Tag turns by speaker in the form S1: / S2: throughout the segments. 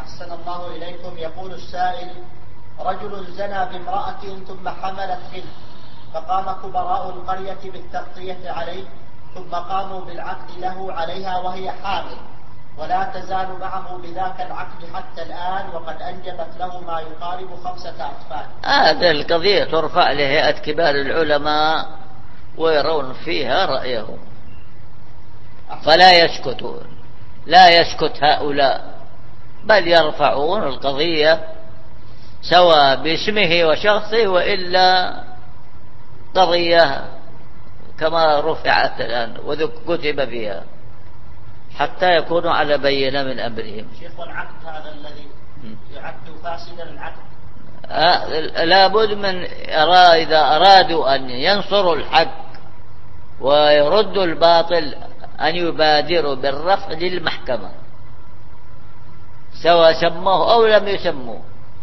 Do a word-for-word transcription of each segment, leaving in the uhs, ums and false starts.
S1: أحسن الله إليكم. يقول السائل: رجل زنى بامرأة ثم حملت منه، فقام كبراء القرية بالتغطية عليه، ثم قاموا بالعقد له عليها وهي حامل، ولا تزال معه بذاك العقد حتى الآن، وقد أنجبت له ما يقارب خمسة أطفال.
S2: هذه القضية ترفع لهيئة كبار العلماء ويرون فيها رأيهم، فلا يسكتون، لا يسكت هؤلاء، بل يرفعون القضية سواء باسمه وشخصه، وإلا قضية كما رفعت الآن وكتب فيها حتى يكونوا على بينة من أمرهم.
S1: شيخ، والعقد هذا الذي يعد فاسدا العقد
S2: آه لابد من إذا أرادوا أن ينصروا الحق ويردوا الباطل أن يبادروا بالرفع للمحكمة، سواء سموه أو لم يسموه،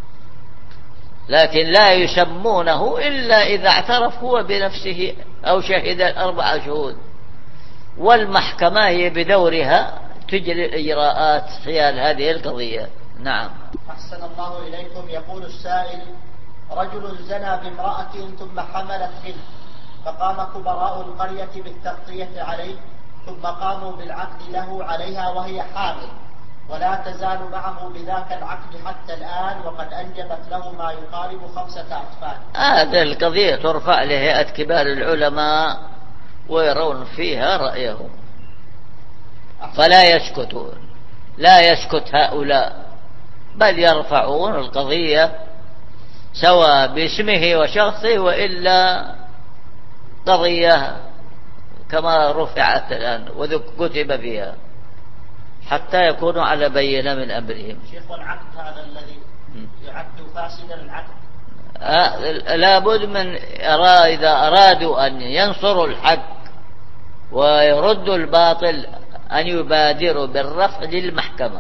S2: لكن لا يسمونه إلا إذا اعترف هو بنفسه أو شهد أربع شهود، والمحكمة هي بدورها تجري الإجراءات حيال هذه القضية. نعم.
S1: أحسن الله إليكم. يقول السائل: رجل زنى بامرأة ثم حملت منه، فقام كبراء القرية بالتغطية عليه، ثم قاموا بالعقد له عليها وهي حامل، ولا تزال معه بذاك العقد حتى الآن، وقد أنجبت له ما يقارب خمسة أطفال.
S2: هذه القضية ترفع لهيئة كبار العلماء ويرون فيها رأيهم، فلا يسكتون، لا يسكت هؤلاء، بل يرفعون القضية سواء باسمه وشخصه، وإلا قضية كما رفعت الآن وكتب فيها حتى يكونوا على بينة من أمرهم.
S1: شيخ، والعقد هذا الذي يعد فاسدا العقد
S2: آه لابد من إذا أرادوا أن ينصروا الحق ويردوا الباطل أن يبادروا بالرفع للمحكمة،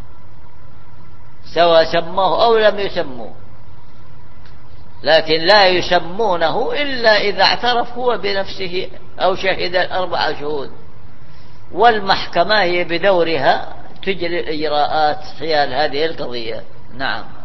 S2: سواء سموه أو لم يسموه، لكن لا يسمونه إلا إذا اعترف هو بنفسه أو شهد أربع شهود، والمحكمة هي بدورها تجري الإجراءات حيال هذه القضية. نعم.